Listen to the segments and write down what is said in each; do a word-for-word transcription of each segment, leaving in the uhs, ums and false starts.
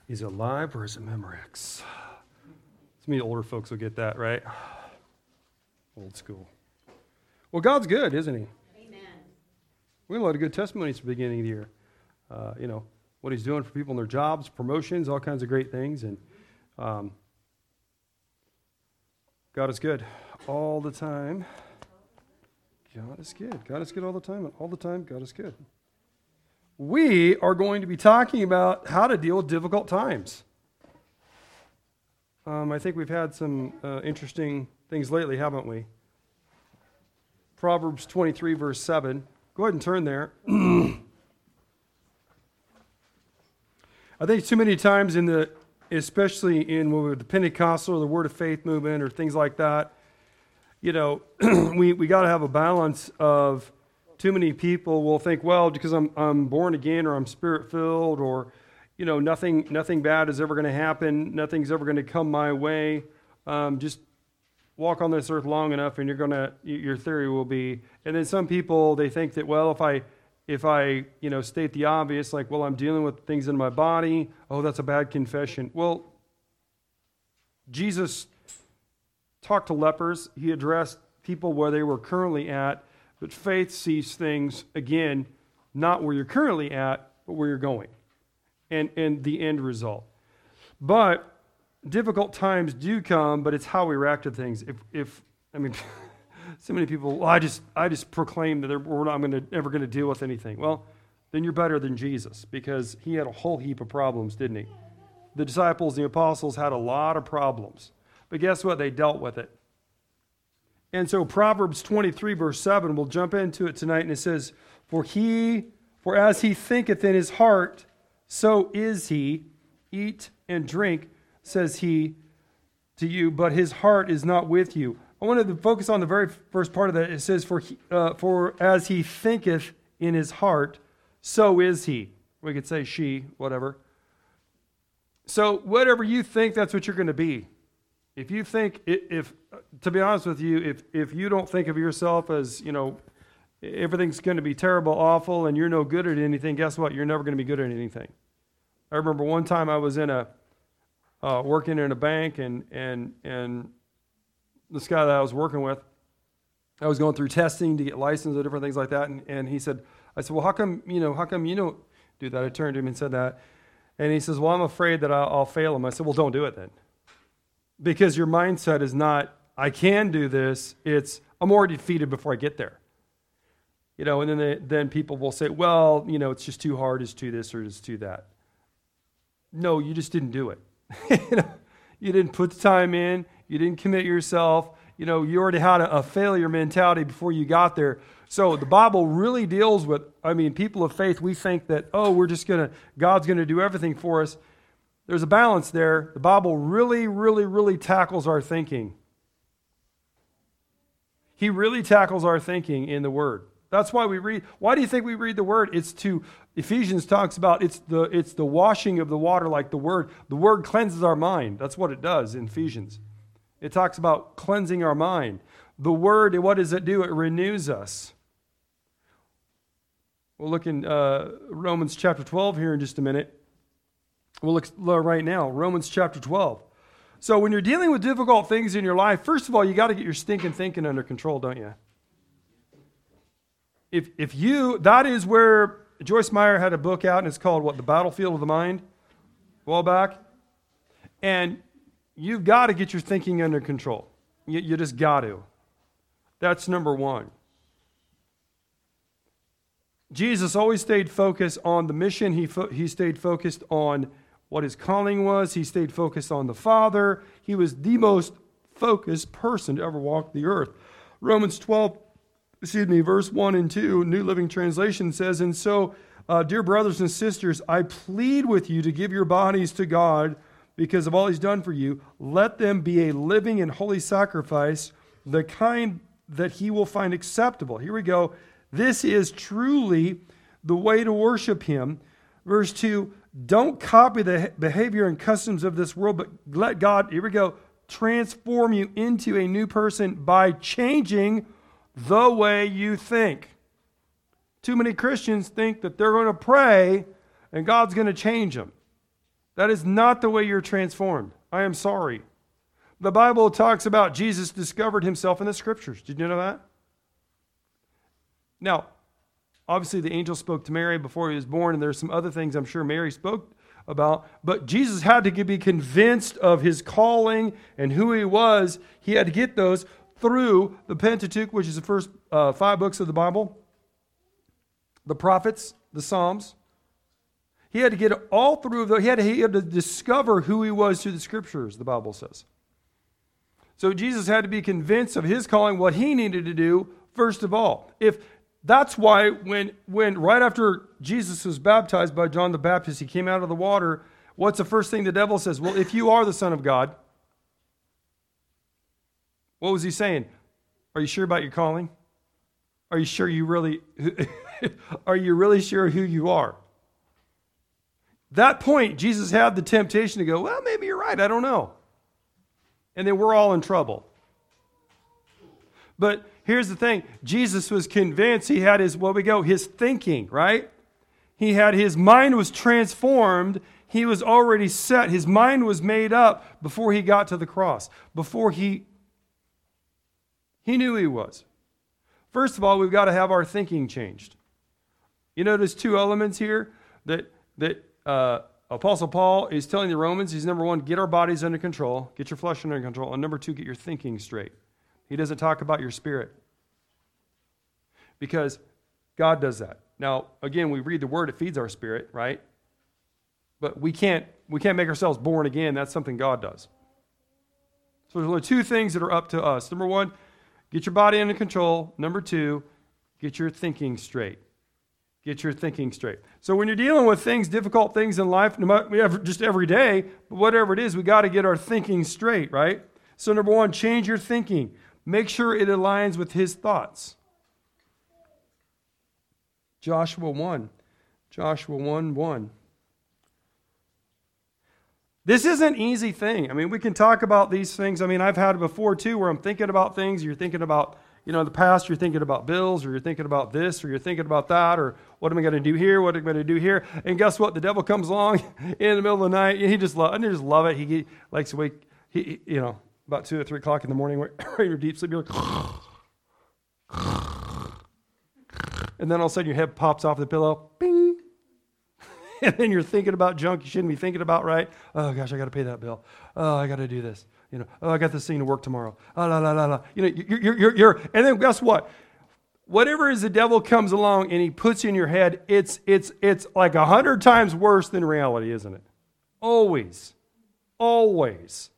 Is it live or is it Memorex? Some of you older folks will get that, right? Old school. Well, God's good, isn't He? Amen. We have a lot of good testimonies at the beginning of the year. Uh, you know, what He's doing for people in their jobs, promotions, all kinds of great things. And um, God is good all the time. God is good. God is good all the time. And all the time, God is good. We are going to be talking about how to deal with difficult times. Um, I think we've had some uh, interesting things lately, haven't we? Proverbs twenty-three, verse seven. Go ahead and turn there. I think too many times in the, especially in the Pentecostal or the Word of Faith movement or things like that, you know, we, we got to have a balance of too many people will think, well, because I'm I'm born again or I'm spirit-filled or, you know, nothing nothing bad is ever going to happen, nothing's ever going to come my way. Um, just walk on this earth long enough and you're going to, your theory will be. And then some people, they think that, well, if I, if I, you know, state the obvious, like, well, I'm dealing with things in my body, oh, that's a bad confession. Well, Jesus talked to lepers. He addressed people where they were currently at. But faith sees things, again, not where you're currently at, but where you're going, and, and the end result. But difficult times do come, but it's how we react to things. If, if I mean, so many people, well, I just I just proclaim that we're not gonna, ever going to deal with anything. Well, then you're better than Jesus, because He had a whole heap of problems, didn't He? The disciples, the apostles had a lot of problems. But guess what? They dealt with it. And so Proverbs twenty-three, verse seven, we'll jump into it tonight, and it says, For he, for as he thinketh in his heart, so is he. Eat and drink, says he to you, but his heart is not with you. I wanted to focus on the very first part of that. It says, For, he, uh, for as he thinketh in his heart, so is he. We could say she, whatever. So whatever you think, that's what you're going to be. If you think, if, to be honest with you, if if you don't think of yourself as, you know, everything's going to be terrible, awful, and you're no good at anything, guess what? You're never going to be good at anything. I remember one time I was in a, uh, working in a bank, and, and, and this guy that I was working with, I was going through testing to get licensed and different things like that, and, and he said, I said, well, how come, you know, how come you don't do that? I turned to him and said that, and he says, well, I'm afraid that I'll, I'll fail him. I said, well, don't do it then. Because your mindset is not, I can do this. It's, I'm already defeated before I get there. You know, and then they, then people will say, well, you know, it's just too hard, it's too this or it's too that. No, you just didn't do it. you know, you didn't put the time in. You didn't commit yourself. You know, you already had a, a failure mentality before you got there. So the Bible really deals with, I mean, people of faith, we think that, oh, we're just going to, God's going to do everything for us. There's a balance there. The Bible really, really, really tackles our thinking. He really tackles our thinking in the Word. That's why we read. Why do you think we read the Word? It's to, Ephesians talks about, it's the it's the washing of the water like the Word. The Word cleanses our mind. That's what it does in Ephesians. It talks about cleansing our mind. The Word, what does it do? It renews us. We'll look in uh, Romans chapter twelve here in just a minute. We'll look right now, Romans chapter twelve. So when you're dealing with difficult things in your life, first of all, you got to get your stinking thinking under control, don't you? If if you, that is where Joyce Meyer had a book out, and it's called, what, The Battlefield of the Mind, a while back. And you've got to get your thinking under control. You, you just got to. That's number one. Jesus always stayed focused on the mission. He fo- he stayed focused on what his calling was. He stayed focused on the Father. He was the most focused person to ever walk the earth. Romans twelve, excuse me, verse one and two, New Living Translation says, and so, uh, dear brothers and sisters, I plead with you to give your bodies to God because of all He's done for you. Let them be a living and holy sacrifice, the kind that He will find acceptable. Here we go. This is truly the way to worship Him. Verse two, don't copy the behavior and customs of this world, but let God, here we go, transform you into a new person by changing the way you think. Too many Christians think that they're going to pray and God's going to change them. That is not the way you're transformed. I am sorry. The Bible talks about Jesus discovered himself in the Scriptures. Did you know that? Now, obviously the angel spoke to Mary before he was born, and there's some other things I'm sure Mary spoke about, but Jesus had to be convinced of his calling and who he was. He had to get those through the Pentateuch, which is the first uh, five books of the Bible, the prophets, the Psalms. He had to get it all through. The, he, had to, he had to discover who he was through the Scriptures, the Bible says. So Jesus had to be convinced of his calling, what he needed to do, first of all. If That's why when, when right after Jesus was baptized by John the Baptist, he came out of the water, what's the first thing the devil says? Well, if you are the Son of God, what was he saying? Are you sure about your calling? Are you sure you really, are you really sure who you are? That point, Jesus had the temptation to go, well, maybe you're right, I don't know. And then we're all in trouble. But here's the thing. Jesus was convinced. He had his, what we go, his thinking, right? He had, his mind was transformed. He was already set. His mind was made up before he got to the cross. Before he, he knew he was. First of all, we've got to have our thinking changed. You know, there's two elements here that, that uh, Apostle Paul is telling the Romans. He's number one, get our bodies under control. Get your flesh under control. And number two, get your thinking straight. He doesn't talk about your spirit. Because God does that. Now, again, we read the Word, it feeds our spirit, right? But we can't, we can't make ourselves born again. That's something God does. So there's only two things that are up to us. Number one, get your body under control. Number two, get your thinking straight. Get your thinking straight. So when you're dealing with things, difficult things in life, no matter, we have just every day, but whatever it is, we got to get our thinking straight, right? So number one, change your thinking. Make sure it aligns with his thoughts. Joshua one. Joshua one one. This is an easy thing. I mean, we can talk about these things. I mean, I've had it before too, where I'm thinking about things. You're thinking about, you know, the past. You're thinking about bills, or you're thinking about this, or you're thinking about that, or what am I going to do here? What am I going to do here? And guess what? The devil comes along in the middle of the night. And he just love, and he just love it. He, he likes to wake. He, you know, about two or three o'clock in the morning, right in your deep sleep, you're like, and then all of a sudden your head pops off the pillow, bing. And then you're thinking about junk you shouldn't be thinking about, right? Oh gosh, I got to pay that bill. Oh, I got to do this. You know, oh, I got this thing to work tomorrow. Oh, la la la la. You know, you're, you're, you're, you're, and then guess what? Whatever is the devil comes along and he puts in your head, it's, it's, it's like a hundred times worse than reality, isn't it? Always, always.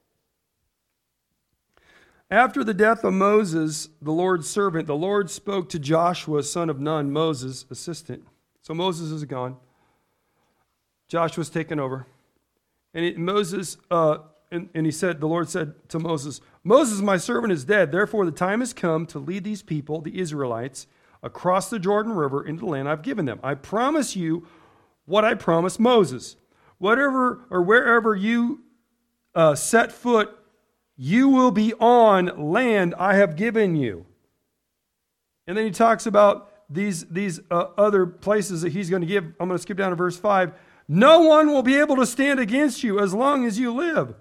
After the death of Moses, the Lord's servant, the Lord spoke to Joshua, son of Nun, Moses' assistant. So Moses is gone. Joshua's taken over. And it, Moses, uh, and, and he said, the Lord said to Moses, Moses, my servant, is dead. Therefore, the time has come to lead these people, the Israelites, across the Jordan River into the land I've given them. I promise you what I promised Moses. Whatever or wherever you uh, set foot, you will be on land I have given you. And then he talks about these, these uh, other places that he's going to give. I'm going to skip down to verse five. No one will be able to stand against you as long as you live.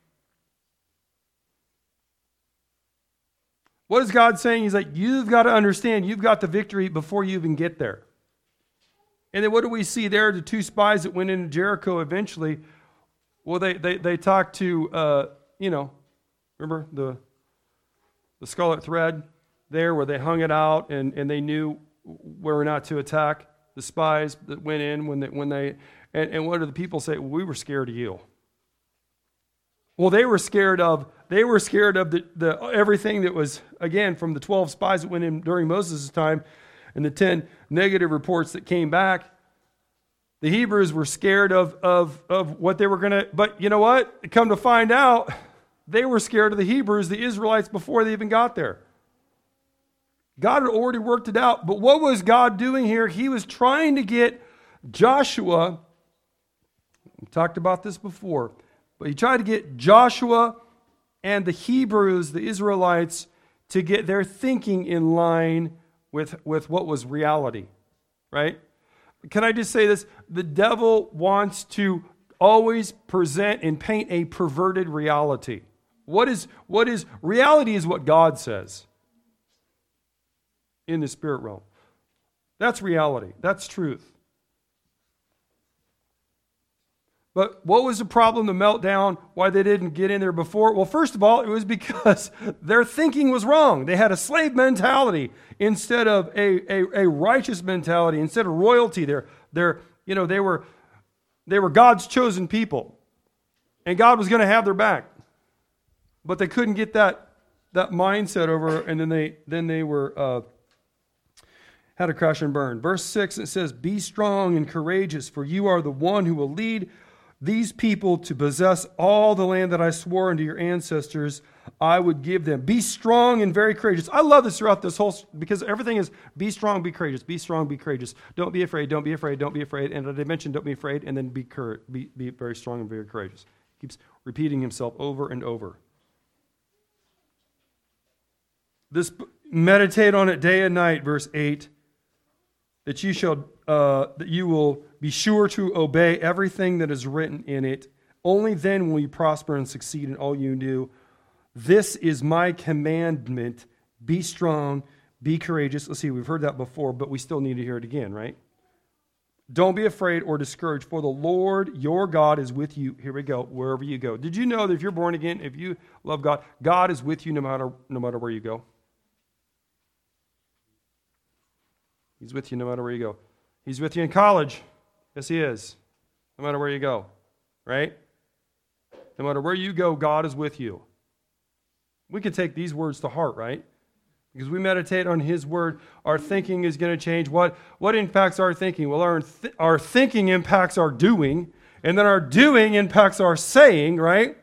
What is God saying? He's like, you've got to understand, you've got the victory before you even get there. And then what do we see there? The two spies that went into Jericho eventually, well, they, they, they talked to, uh, you know, remember the the scarlet thread there where they hung it out and, and they knew where not to attack the spies that went in when they, when they and, and what do the people say? Well, we were scared of you. Well, they were scared of they were scared of the, the everything that was, again, from the twelve spies that went in during Moses' time and the ten negative reports that came back. The Hebrews were scared of of of what they were gonna, but you know what? Come to find out, they were scared of the Hebrews, the Israelites, before they even got there. God had already worked it out. But what was God doing here? He was trying to get Joshua, we talked about this before, but he tried to get Joshua and the Hebrews, the Israelites, to get their thinking in line with, with what was reality, right? Can I just say this? The devil wants to always present and paint a perverted reality. What is, what is, reality is what God says in the spirit realm. That's reality. That's truth. But what was the problem, the meltdown, why they didn't get in there before? Well, first of all, it was because their thinking was wrong. They had a slave mentality instead of a, a, a righteous mentality, instead of royalty. They're, they're, you know, they were, they were God's chosen people. And God was going to have their back. But they couldn't get that, that mindset over, and then they, then they were... Uh, had to crash and burn. Verse six, it says, be strong and courageous, for you are the one who will lead these people to possess all the land that I swore unto your ancestors I would give them. Be strong and very courageous. I love this throughout this whole, because everything is be strong, be courageous, be strong, be courageous. Don't be afraid, don't be afraid, don't be afraid. And they mentioned don't be afraid, and then be, cur- be, be very strong and very courageous. He keeps repeating himself over and over. This, meditate on it day and night, verse eight. That you shall, uh, that you will be sure to obey everything that is written in it. Only then will you prosper and succeed in all you do. This is my commandment. Be strong, be courageous. Let's see, we've heard that before, but we still need to hear it again, right? Don't be afraid or discouraged, for the Lord your God is with you. Here we go, wherever you go. Did you know that if you're born again, if you love God, God is with you no matter no matter where you go? He's with you no matter where you go. He's with you in college. Yes, he is. No matter where you go. Right? No matter where you go, God is with you. We can take these words to heart, right? Because we meditate on his word, our thinking is going to change. What, what impacts our thinking? Well, our, th- our thinking impacts our doing, and then our doing impacts our saying, right?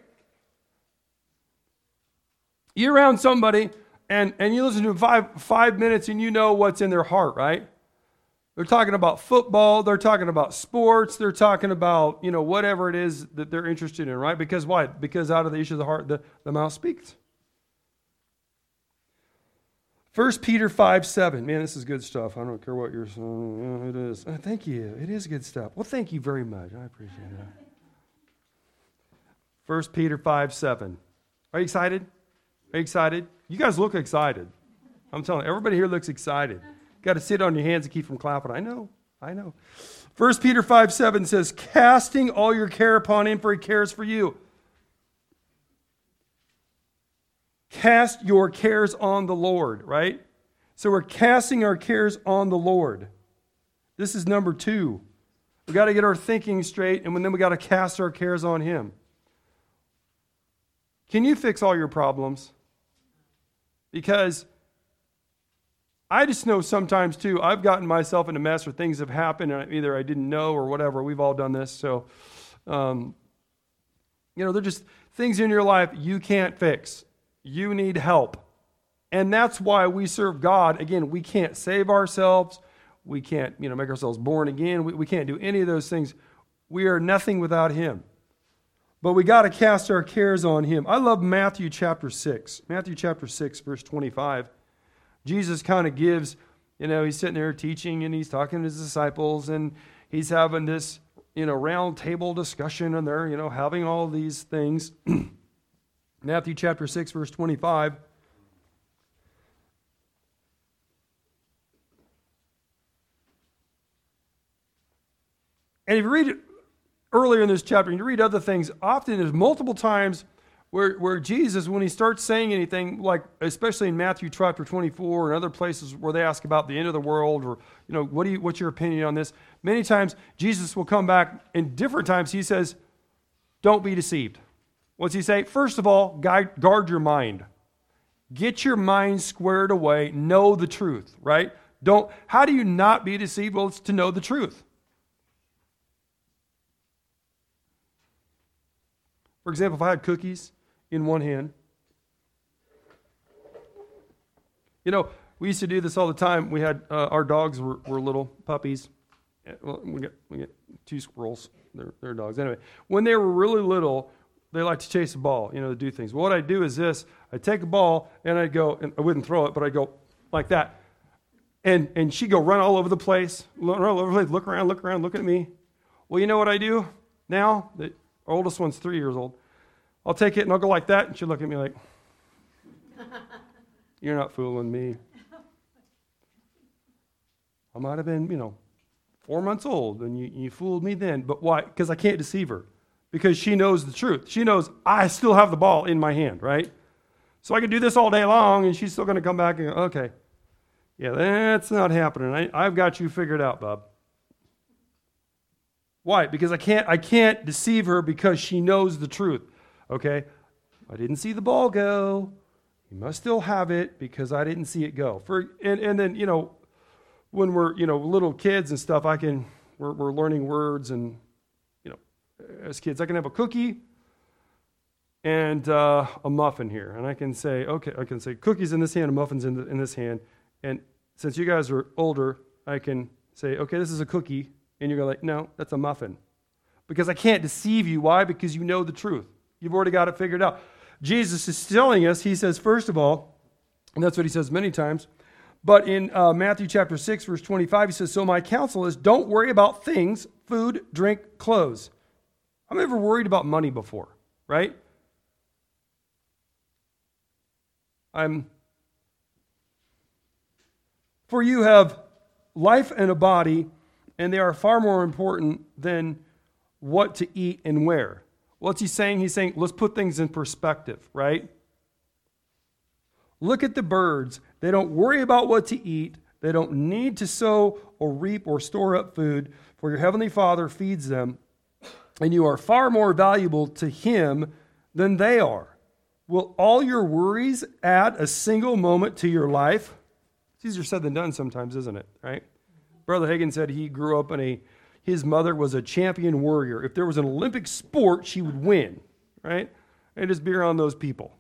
You're around somebody, and, and you listen to them five, five minutes, and you know what's in their heart, right? They're talking about football, they're talking about sports, they're talking about, you know, whatever it is that they're interested in, right? Because why? Because out of the issue of the heart, the, the mouth speaks. First Peter five seven. Man, this is good stuff. I don't care what you're saying. Yeah, it is. Uh, thank you. It is good stuff. Well, thank you very much. I appreciate it. First Peter five seven. Are you excited? Are you excited? You guys look excited. I'm telling you, everybody here looks excited. Got to sit on your hands and keep from clapping. I know. I know. First Peter five seven says, casting all your care upon him, for he cares for you. Cast your cares on the Lord, right? So we're casting our cares on the Lord. This is number two. We've got to get our thinking straight, and then we've got to cast our cares on him. Can you fix all your problems? Because I just know sometimes, too, I've gotten myself in a mess or things have happened, and either I didn't know or whatever. We've all done this. So, um, you know, they're just things in your life you can't fix. You need help. And that's why we serve God. Again, we can't save ourselves. We can't, you know, make ourselves born again. We, we can't do any of those things. We are nothing without him. But we got to cast our cares on him. I love Matthew chapter six. Matthew chapter six, verse twenty-five. Jesus kind of gives, you know, he's sitting there teaching and he's talking to his disciples and he's having this, you know, round table discussion and they're, you know, having all these things. Matthew chapter six, verse twenty-five. And if you read it earlier in this chapter, and you read other things, often there's multiple times where, where Jesus, when he starts saying anything, like especially in Matthew chapter twenty-four and other places where they ask about the end of the world or, you know, what do you, what's your opinion on this? Many times Jesus will come back, and different times he says, don't be deceived. What's he say? First of all, guide, guard your mind. Get your mind squared away. Know the truth, right? Don't. How do you not be deceived? Well, it's to know the truth. For example, if I had cookies in one hand, you know, we used to do this all the time. We had uh, our dogs were, were little puppies. Well, we get we get two squirrels. They're, they're dogs anyway. When they were really little, they like to chase a ball, you know, to do things. What I'd do is this. I'd take a ball, and I'd go, and I wouldn't throw it, but I'd go like that. And and she'd go run all over the place, run all over the place, look around, look around, look at me. Well, you know what I do? now, the oldest one's three years old, I'll take it and I'll go like that, and she'll look at me like, you're not fooling me. I might have been, you know, four months old, and you, you fooled me then. But why? Because I can't deceive her. Because she knows the truth. She knows I still have the ball in my hand, right? So I can do this all day long, and she's still going to come back and go, okay, yeah, that's not happening. I, I've got you figured out, Bob. Why? Because I can't, I can't deceive her because she knows the truth, okay? I didn't see the ball go. You must still have it because I didn't see it go. For and, and then, you know, when we're, you know, little kids and stuff, I can, we're, we're learning words, and, you know, as kids, I can have a cookie and uh, a muffin here. And I can say, okay, I can say cookies in this hand and muffins in, the, in this hand. And since you guys are older, I can say, okay, this is a cookie. And you're like, no, that's a muffin. Because I can't deceive you. Why? Because you know the truth. You've already got it figured out. Jesus is telling us, he says, first of all, and that's what he says many times, but in uh, Matthew chapter six, verse twenty-five, he says, so my counsel is don't worry about things, food, drink, clothes. I've never worried about money before, right? I'm, for you have life and a body, and they are far more important than what to eat and where. What's he saying? He's saying, let's put things in perspective, right? Look at the birds. They don't worry about what to eat. They don't need to sow or reap or store up food, for your heavenly Father feeds them, and you are far more valuable to him than they are. Will all your worries add a single moment to your life? It's easier said than done sometimes, isn't it, right? Brother Hagin said he grew up in a, his mother was a champion warrior. If there was an Olympic sport, she would win, right? And just be around those people.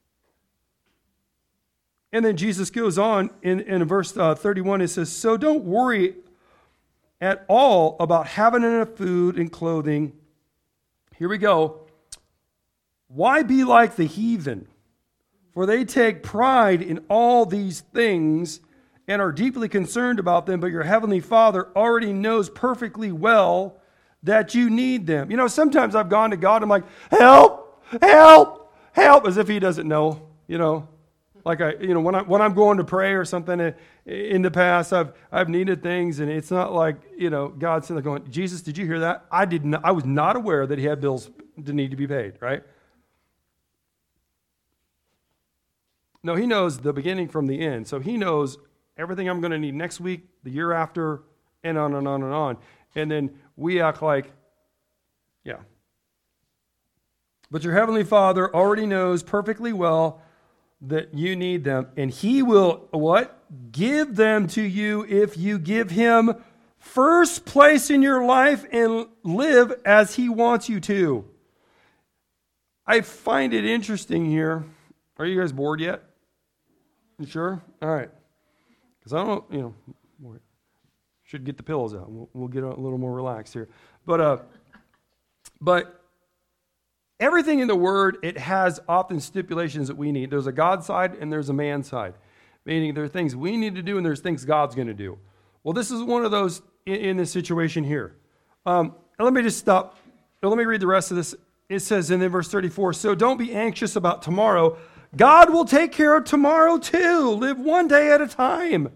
And then Jesus goes on in, in verse uh, thirty-one, it says, so don't worry at all about having enough food and clothing. Here we go. Why be like the heathen? For they take pride in all these things and are deeply concerned about them, but your heavenly Father already knows perfectly well that you need them. You know, sometimes I've gone to God, I'm like, help, help, help, as if he doesn't know, you know. Like, I, you know, when, I, when I'm going to pray or something in the past, I've I've needed things, and it's not like, you know, God's sitting there going, Jesus, did you hear that? I did not, I was not aware that he had bills that need to be paid, right? No, he knows the beginning from the end. So he knows everything I'm going to need next week, the year after, and on and on and on. And then we act like, yeah. But your heavenly Father already knows perfectly well that you need them, and he will, what? Give them to you if you give him first place in your life and live as he wants you to. I find it interesting here. Are you guys bored yet? You sure? All right. Because I don't, you know, should get the pillows out. We'll, we'll get a little more relaxed here. But, uh, but everything in the Word, it has often stipulations that we need. There's a God side and there's a man side. Meaning there are things we need to do and there's things God's going to do. Well, this is one of those in, in this situation here. Um, let me just stop. Let me read the rest of this. It says in verse thirty-four, so don't be anxious about tomorrow. God will take care of tomorrow too. Live one day at a time.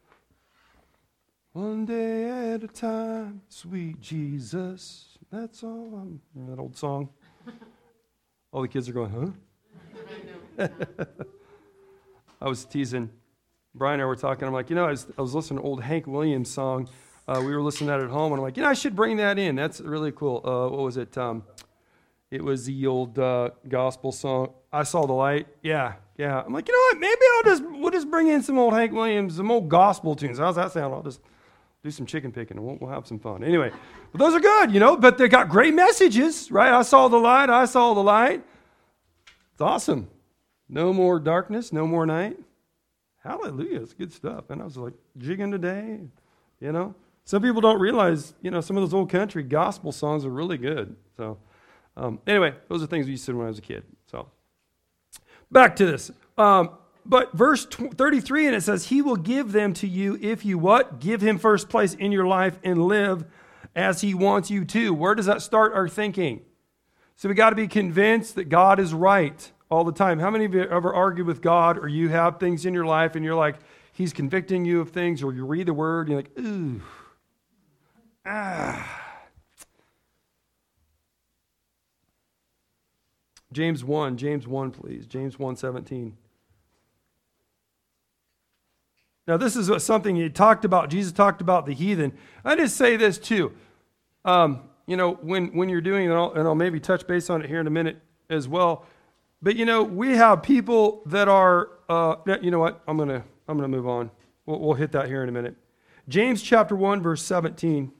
One day at a time, sweet Jesus. That's all. I'm, remember that old song? All the kids are going, huh? I was teasing. Brian and I were talking. I'm like, you know, I was, I was listening to old Hank Williams song. Uh, we were listening to that at home, and I'm like, you know, I should bring that in. That's really cool. Uh, what was it? Um, it was the old uh, gospel song, I Saw the Light. Yeah, yeah. I'm like, you know what? Maybe I'll just we'll just bring in some old Hank Williams, some old gospel tunes. How's that sound? I'll just do some chicken picking, and we'll, we'll have some fun. Anyway, but those are good, you know. But they got great messages, right? I saw the light. I saw the light. It's awesome. No more darkness. No more night. Hallelujah. It's good stuff. And I was like, jigging today, you know. Some people don't realize, you know, some of those old country gospel songs are really good. So, um, anyway, those are things we used to do when I was a kid. So, back to this. Um, but verse thirty-three, and it says, he will give them to you if you what? Give him first place in your life and live as he wants you to. Where does that start our thinking? So we got to be convinced that God is right all the time. How many of you ever argue with God, or you have things in your life and you're like, he's convicting you of things, or you read the word and you're like, ooh, ah. James one, James one, please. James one seventeen. Now, this is something he talked about. Jesus talked about the heathen. I just say this too. Um, you know, when, when you're doing it, and I'll, and I'll maybe touch base on it here in a minute as well. But, you know, we have people that are, uh, you know what? I'm going to I'm gonna move on. We'll, we'll hit that here in a minute. James chapter one, verse seventeen.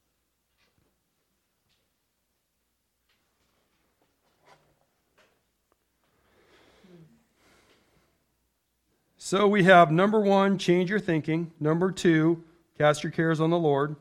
So we have number one, change your thinking. Number two, cast your cares on the Lord.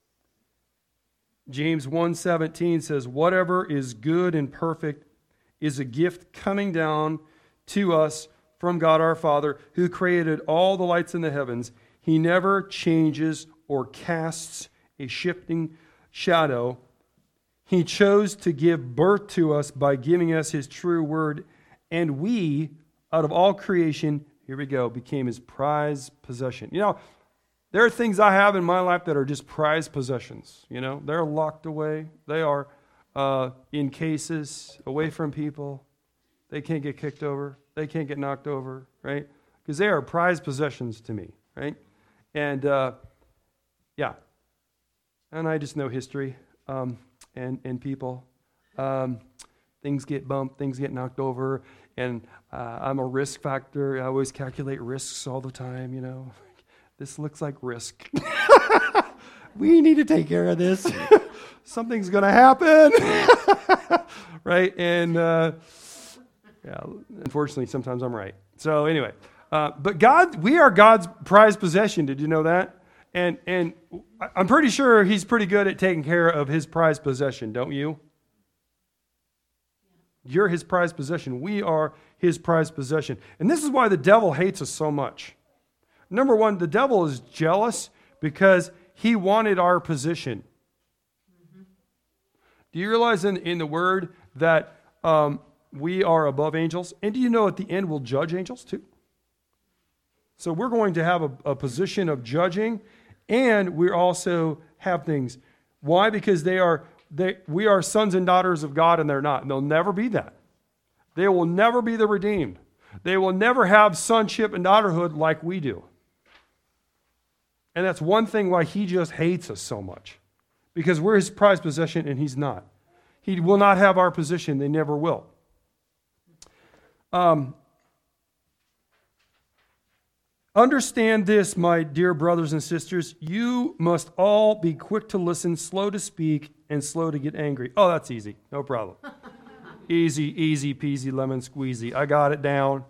James one seventeen says, whatever is good and perfect is a gift coming down to us from God our Father, who created all the lights in the heavens. He never changes or casts a shifting shadow. He chose to give birth to us by giving us his true word, and we, out of all creation, here we go, became his prized possession. You know, there are things I have in my life that are just prized possessions. You know, they're locked away. They are uh, in cases, away from people. They can't get kicked over. They can't get knocked over, right? Because they are prized possessions to me, right? And, uh, yeah. And I just know history um, and, and people. Um, things get bumped, things get knocked over. And uh, I'm a risk factor. I always calculate risks all the time, you know. This looks like risk. We need to take care of this. Something's going to happen. Right? And, uh, yeah, unfortunately, sometimes I'm right. So anyway, uh, but God, we are God's prized possession. Did you know that? And, and I'm pretty sure he's pretty good at taking care of his prized possession, don't you? You're his prized possession. We are his prized possession. And this is why the devil hates us so much. Number one, the devil is jealous because he wanted our position. Mm-hmm. Do you realize in, in the word that um, we are above angels? And do you know at the end we'll judge angels too? So we're going to have a, a position of judging, and we also have things. Why? Because they are... They, we are sons and daughters of God, and they're not. And they'll never be that. They will never be the redeemed. They will never have sonship and daughterhood like we do. And that's one thing why he just hates us so much. Because we're his prized possession, and he's not. He will not have our position. They never will. Um, Understand this, my dear brothers and sisters. You must all be quick to listen, slow to speak, and slow to get angry. Oh, that's easy. No problem. Easy, easy peasy, lemon squeezy. I got it down.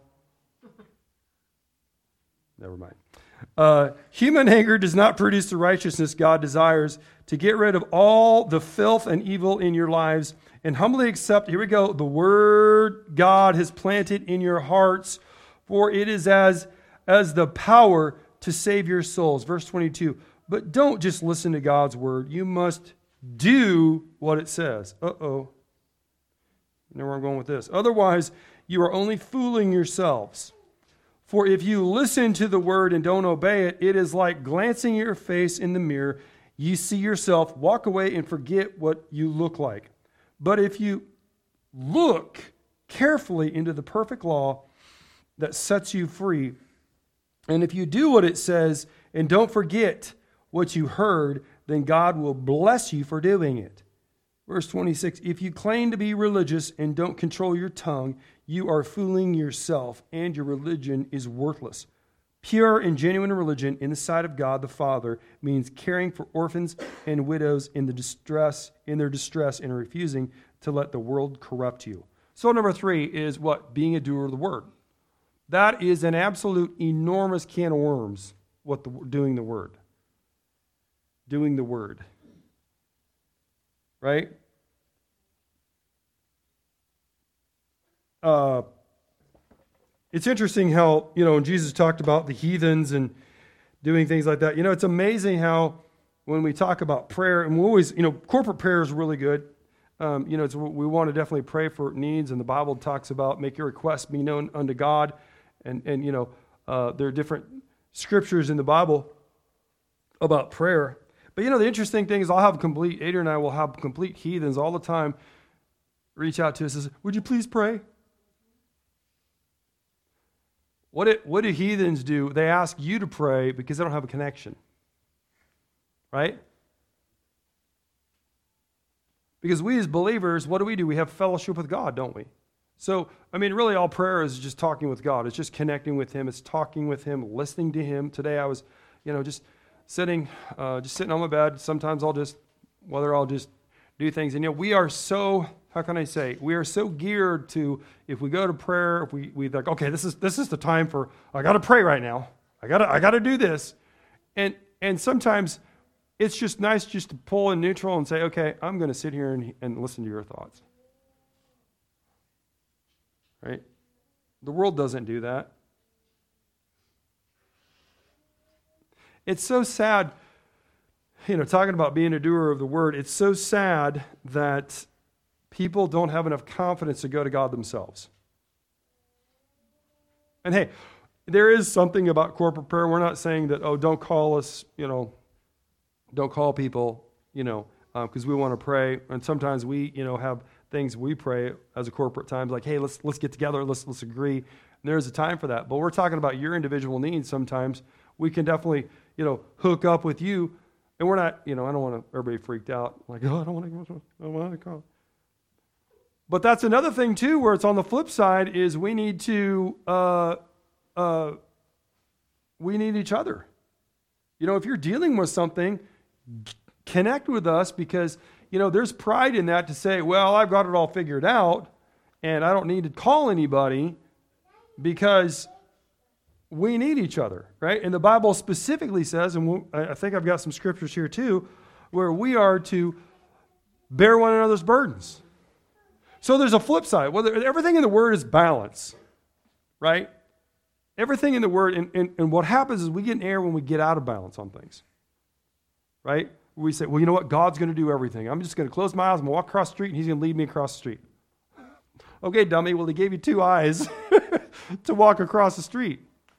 Never mind. Uh, human anger does not produce the righteousness God desires. To get rid of all the filth and evil in your lives and humbly accept, here we go, the word God has planted in your hearts, for it is as as the power to save your souls. Verse twenty-two, but don't just listen to God's word. You must do what it says. Uh-oh. You know where I'm going with this. Otherwise, you are only fooling yourselves. For if you listen to the word and don't obey it, it is like glancing at your face in the mirror. You see yourself, walk away, and forget what you look like. But if you look carefully into the perfect law that sets you free, and if you do what it says and don't forget what you heard, then God will bless you for doing it. Verse twenty-six, if you claim to be religious and don't control your tongue, you are fooling yourself, and your religion is worthless. Pure and genuine religion in the sight of God the Father means caring for orphans and widows in the distress, in their distress, and refusing to let the world corrupt you. So number three is what? Being a doer of the word. That is an absolute enormous can of worms, what the, doing the word. Doing the word. Right? Uh, it's interesting how, you know, Jesus talked about the heathens and doing things like that. You know, it's amazing how when we talk about prayer, and we always, you know, corporate prayer is really good. Um, you know, it's, we want to definitely pray for needs, and the Bible talks about make your requests be known unto God, and and you know, uh, there are different scriptures in the Bible about prayer. But you know, the interesting thing is, I'll have complete Adrian and I will have complete heathens all the time reach out to us and say, "Would you please pray?" What it, what do heathens do? They ask you to pray because they don't have a connection, right? Because we as believers, what do we do? We have fellowship with God, don't we? So, I mean, really all prayer is just talking with God. It's just connecting with Him. It's talking with Him, listening to Him. Today I was, you know, just sitting, uh, just sitting on my bed. Sometimes I'll just, whether I'll just do things. And, you know, we are so, how can I say, we are so geared to, if we go to prayer, if we, we like, okay, this is this is the time for, I got to pray right now. I got to I got to do this. And and sometimes it's just nice just to pull in neutral and say, okay, I'm going to sit here and, and listen to your thoughts. Right? The world doesn't do that. It's so sad, you know, talking about being a doer of the word, it's so sad that people don't have enough confidence to go to God themselves. And hey, there is something about corporate prayer. We're not saying that, oh, don't call us, you know, don't call people, you know, because uh, we want to pray. And sometimes we, you know, have things we pray as a corporate time, like, hey, let's let's get together, let's let's agree. And there's a time for that. But we're talking about your individual needs. Sometimes we can definitely, you know, hook up with you. And we're not, you know, I don't want to, everybody freaked out, like, oh, I don't want to, I don't want to call. But that's another thing too, where it's on the flip side, is we need to, uh, uh, we need each other. You know, if you're dealing with something, connect with us, because, you know, there's pride in that to say, well, I've got it all figured out and I don't need to call anybody, because we need each other, right? And the Bible specifically says, and we'll, I think I've got some scriptures here too, where we are to bear one another's burdens. So there's a flip side. Whether everything in the Word is balance, right? Everything in the Word, and, and, and what happens is we get an error when we get out of balance on things, right? We say, well, you know what? God's going to do everything. I'm just going to close my eyes, I'm going to walk across the street, and He's going to lead me across the street. Okay, dummy, well, He gave you two eyes to walk across the street.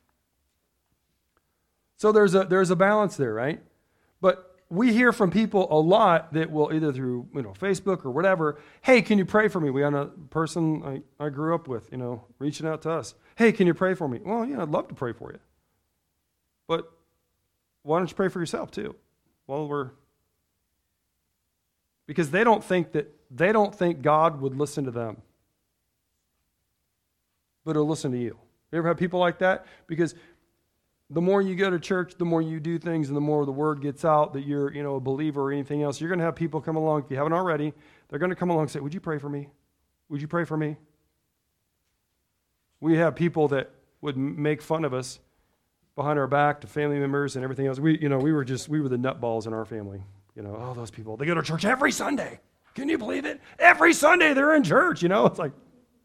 So there's a there's a balance there, right? But we hear from people a lot that will, either through, you know, Facebook or whatever, hey, can you pray for me? We had a person I, I grew up with, you know, reaching out to us. Hey, can you pray for me? Well, yeah, I'd love to pray for you. But why don't you pray for yourself too? Well, we're, because they don't think that, they don't think God would listen to them, but He'll listen to you. You ever have people like that? Because the more you go to church, the more you do things, and the more the word gets out that you're, you know, a believer or anything else, you're going to have people come along, if you haven't already, they're going to come along and say, would you pray for me? Would you pray for me? We have people that would make fun of us behind our back to family members and everything else. We, you know, we were just, we were the nutballs in our family. You know, oh, those people, they go to church every Sunday. Can you believe it? Every Sunday they're in church, you know? It's like,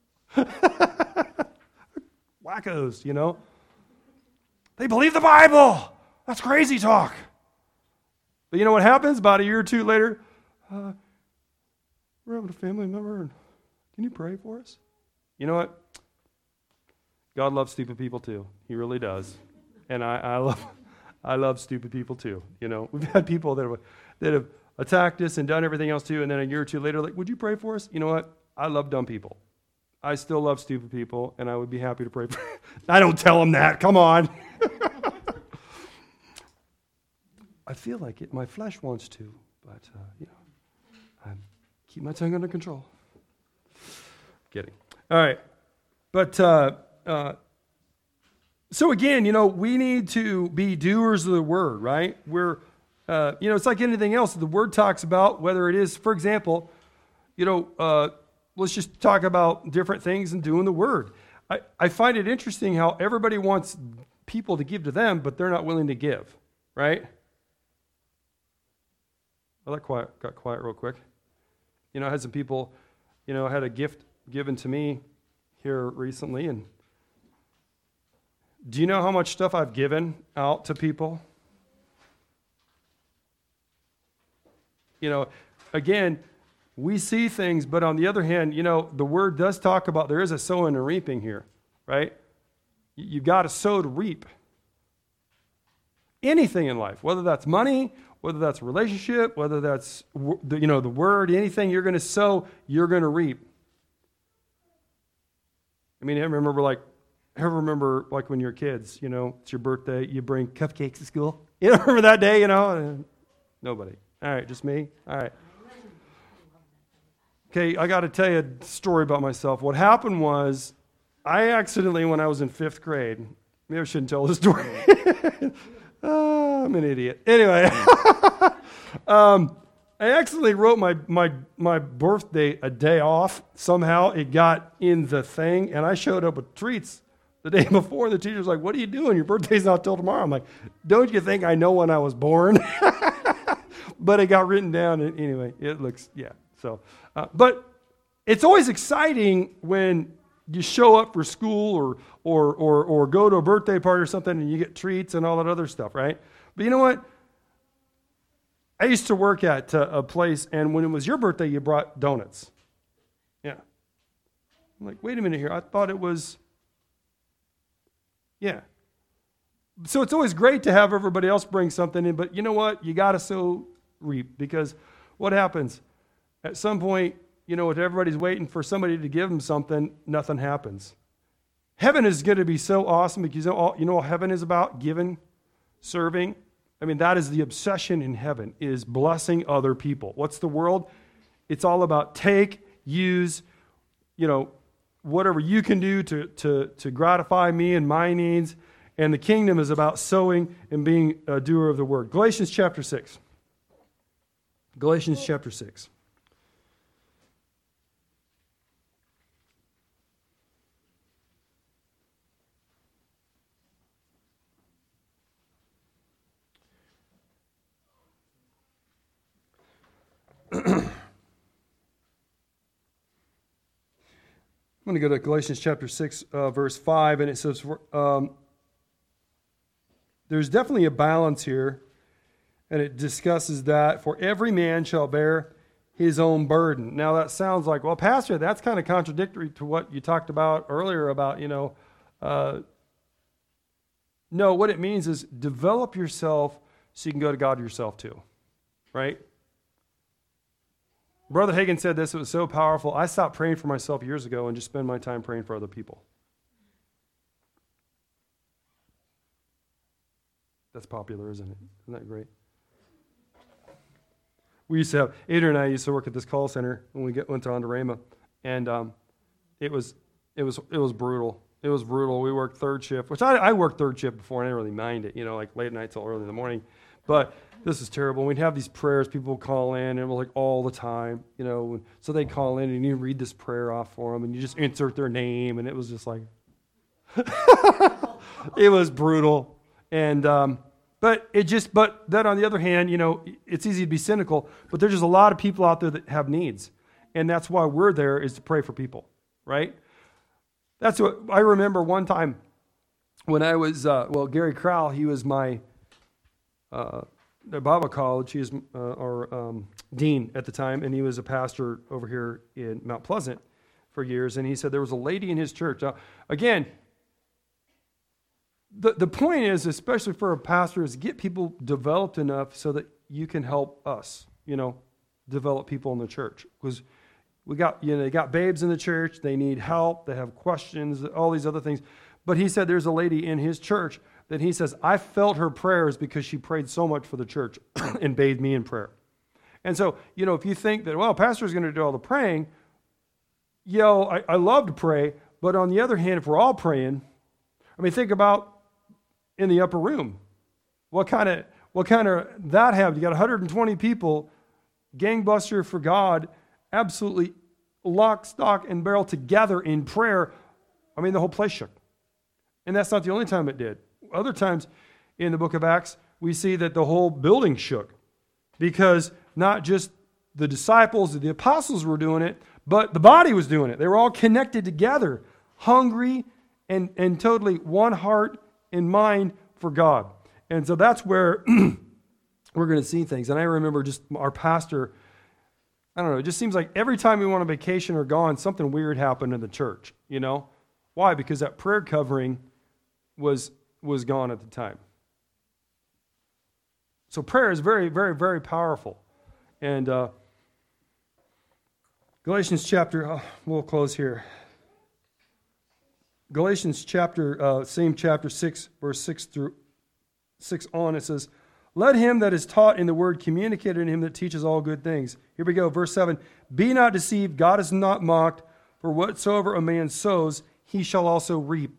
wackos, you know? They believe the Bible. That's crazy talk. But you know what happens? About a year or two later, uh, we're having a family member, and can you pray for us? You know what? God loves stupid people too. He really does. And I, I love I love stupid people too. You know, we've had people that have, that have attacked us and done everything else too, and then a year or two later, like, would you pray for us? You know what? I love dumb people. I still love stupid people, and I would be happy to pray for I don't tell them that. Come on. I feel like it. My flesh wants to, but, uh, you know, I keep my tongue under control. Kidding. All right. But, uh, uh, so again, you know, we need to be doers of the word, right? We're, uh, you know, it's like anything else the word talks about, whether it is, for example, you know, uh, let's just talk about different things and doing the word. I, I find it interesting how everybody wants people to give to them, but they're not willing to give, right? Well, that quiet, got quiet real quick. You know, I had some people, you know, I had a gift given to me here recently, and do you know how much stuff I've given out to people? You know, again, we see things, but on the other hand, you know, the word does talk about there is a sowing and reaping here, right? You've got to sow to reap. Anything in life, whether that's money, whether that's relationship, whether that's, you know, the word, anything you're going to sow, you're going to reap. I mean, I remember like, I remember like when you're kids, you know, it's your birthday, you bring cupcakes to school. You know, remember that day, you know? Nobody. All right, just me? All right. Okay, I got to tell you a story about myself. What happened was, I accidentally, when I was in fifth grade, maybe I shouldn't tell this story. uh, I'm an idiot. Anyway, um, I accidentally wrote my, my, my birthday a day off. Somehow it got in the thing, and I showed up with treats the day before. The teacher's like, what are you doing? Your birthday's not till tomorrow. I'm like, don't you think I know when I was born? But it got written down, and anyway, it looks, yeah. So, uh, but it's always exciting when you show up for school or, or, or, or go to a birthday party or something and you get treats and all that other stuff, right? But you know what? I used to work at uh, a place, and when it was your birthday, you brought donuts. Yeah. I'm like, wait a minute here. I thought it was, yeah. So it's always great to have everybody else bring something in, but you know what? You got to sow, reap, because what happens? At some point, you know, if everybody's waiting for somebody to give them something, nothing happens. Heaven is going to be so awesome because you know, all, you know what heaven is about? Giving, serving. I mean, that is the obsession in heaven, is blessing other people. What's the world? It's all about take, use, you know, whatever you can do to, to, to gratify me and my needs. And the kingdom is about sowing and being a doer of the word. Galatians chapter six. Galatians chapter six. I'm going to go to Galatians chapter six, uh, verse five, and it says, um, there's definitely a balance here, and it discusses that, for every man shall bear his own burden. Now that sounds like, well, Pastor, that's kind of contradictory to what you talked about earlier about, you know, uh, no, what it means is develop yourself so you can go to God yourself too, right? Brother Hagin said this, it was so powerful. I stopped praying for myself years ago and just spend my time praying for other people. That's popular, isn't it? Isn't that great? We used to have, Adrian and I used to work at this call center when we get, went to Andorama, and um, it was it was it was brutal. It was brutal. We worked third shift, which I, I worked third shift before, and I didn't really mind it, you know, like late at night till early in the morning. But this is terrible. We'd have these prayers, people would call in, and it was like all the time, you know. So they'd call in, and you read this prayer off for them, and you just insert their name, and it was just like, it was brutal. And, um, but it just, but then on the other hand, you know, it's easy to be cynical, but there's just a lot of people out there that have needs. And that's why we're there, is to pray for people, right? That's what, I remember one time when I was, uh, well, Gary Crowell, he was my, uh, at Bible College, he was uh, our um, dean at the time, and he was a pastor over here in Mount Pleasant for years, and he said there was a lady in his church. Now, again, the, the point is, especially for a pastor, is get people developed enough so that you can help us, you know, develop people in the church. Because we got, you know, they got babes in the church, they need help, they have questions, all these other things. But he said there's a lady in his church that he says, I felt her prayers because she prayed so much for the church and bathed me in prayer. And so, you know, if you think that, well, pastor's going to do all the praying, you know, I, I love to pray, but on the other hand, if we're all praying, I mean, think about in the upper room. What kind of, what kind of that have? You got one hundred twenty people, gangbuster for God, absolutely lock, stock, and barrel together in prayer. I mean, the whole place shook. And that's not the only time it did. Other times in the book of Acts, we see that the whole building shook because not just the disciples or the apostles were doing it, but the body was doing it. They were all connected together, hungry and, and totally one heart and mind for God. And so that's where we're going to see things. And I remember just our pastor, I don't know, it just seems like every time we went on vacation or gone, something weird happened in the church, you know? Why? Because that prayer covering was was gone at the time. So prayer is very, very, very powerful. And uh, Galatians chapter, oh, we'll close here. Galatians chapter, uh, same chapter six, verse six through six on, it says, let him that is taught in the word communicate in him that teaches all good things. Here we go, verse seven. Be not deceived, God is not mocked, for whatsoever a man sows, he shall also reap.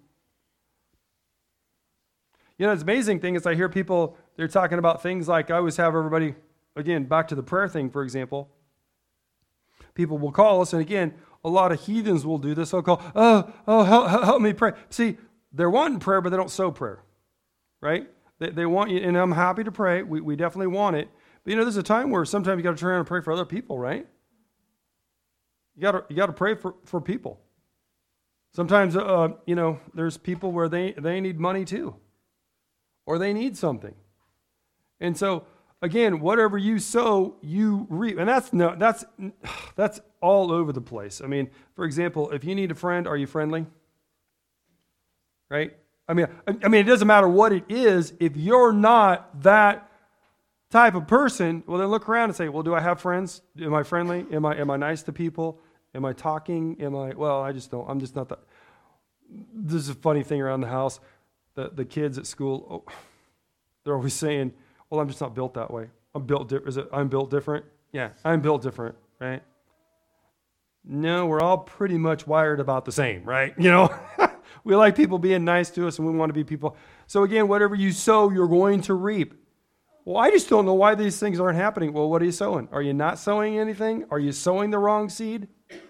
You know, it's amazing thing is I hear people, they're talking about things like, I always have everybody, again, back to the prayer thing, for example. People will call us, and again, a lot of heathens will do this. They'll call, oh, oh, help, help me pray. See, they're wanting prayer, but they don't sow prayer, right? They, they want you, and I'm happy to pray. We, we definitely want it. But, you know, there's a time where sometimes you got to turn around and pray for other people, right? You got to you got to pray for, for people. Sometimes, uh, you know, there's people where they, they need money too. Or they need something. And so, again, whatever you sow, you reap. And that's no, that's that's all over the place. I mean, for example, if you need a friend, are you friendly? Right? I mean, I mean, it doesn't matter what it is. If you're not that type of person, well, then look around and say, well, do I have friends? Am I friendly? Am I am I nice to people? Am I talking? Am I, well, I just don't. I'm just not that. This is a funny thing around the house. The the kids at school, oh, they're always saying, well, I'm just not built that way. I'm built different. Is it, I'm built different? Yeah, I'm built different, right? No, we're all pretty much wired about the same, right? You know, we like people being nice to us and we want to be people. So again, whatever you sow, you're going to reap. Well, I just don't know why these things aren't happening. Well, what are you sowing? Are you not sowing anything? Are you sowing the wrong seed?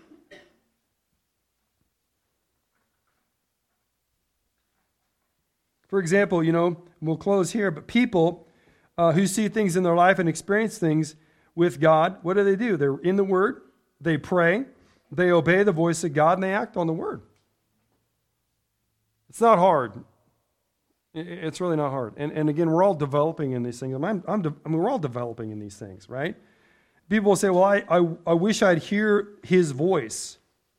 For example, you know, we'll close here, but people uh, who see things in their life and experience things with God, what do they do? They're in the Word, they pray, they obey the voice of God, and they act on the Word. It's not hard. It's really not hard. And, and again, we're all developing in these things. I'm, I'm de- I mean, we're all developing in these things, right? People will say, well, I, I, I wish I'd hear His voice.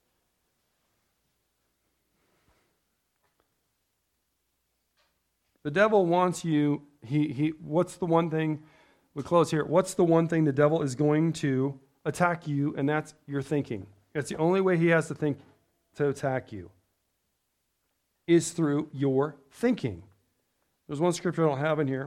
The devil wants you, he, he, what's the one thing, we close here, what's the one thing the devil is going to attack you, and that's your thinking. That's the only way he has to think to attack you, is through your thinking. There's one scripture I don't have in here.